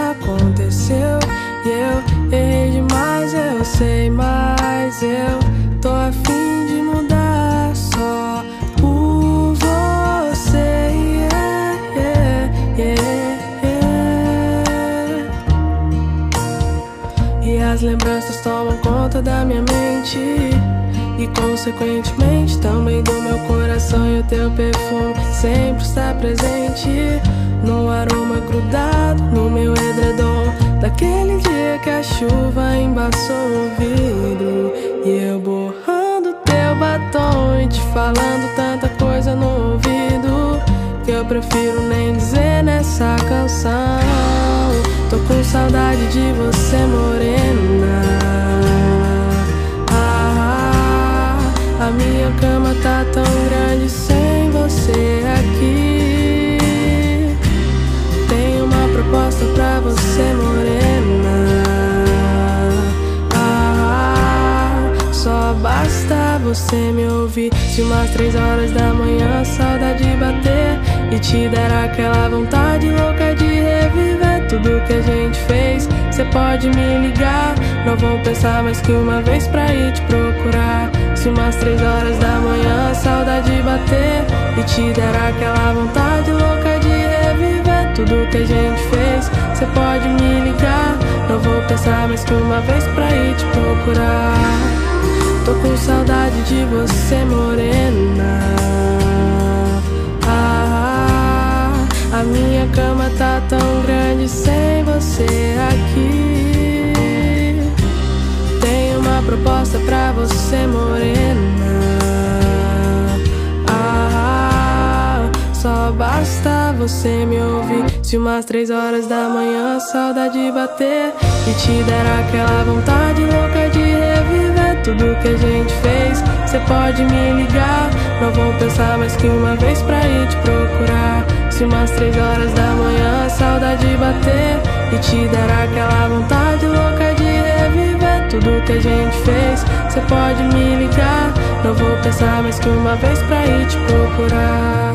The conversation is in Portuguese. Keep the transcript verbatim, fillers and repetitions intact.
aconteceu. E eu errei demais, eu sei, mas eu tô a fim de mudar só por você. Yeah, yeah, yeah, yeah. E as lembranças tomam conta da minha mente e consequentemente também do meu coração. E o teu perfume sempre está presente, num aroma grudado no meu edredom, daquele dia que a chuva embaçou o vidro. E eu borrando teu batom e te falando tanta coisa no ouvido que eu prefiro nem dizer nessa canção. Tô com saudade de você, morena. A minha cama tá tão grande sem você aqui. Tenho uma proposta pra você, morena. Ah, só basta você me ouvir. Se umas três horas da manhã a saudade bater e te der aquela vontade louca de reviver tudo que a gente fez, cê pode me ligar. Não vou pensar mais que uma vez pra ir te procurar. Se umas três horas da manhã a saudade bater e te der aquela vontade louca de reviver tudo que a gente fez, cê pode me ligar. Não vou pensar mais que uma vez pra ir te procurar. Tô com saudade de você, morena. Ah, a minha cama tá tão grande sem você aqui. Tenho uma proposta pra você, morena. Ah, só basta você me ouvir. Se umas três horas da manhã a saudade bater e te der aquela vontade louca de reviver tudo que a gente fez, cê pode me ligar. Não vou pensar mais que uma vez pra ir te procurar. Se umas três horas da manhã a saudade bater e te der aquela vontade louca de reviver tudo que a gente fez, cê pode me ligar. Não vou pensar mais que uma vez pra ir te procurar.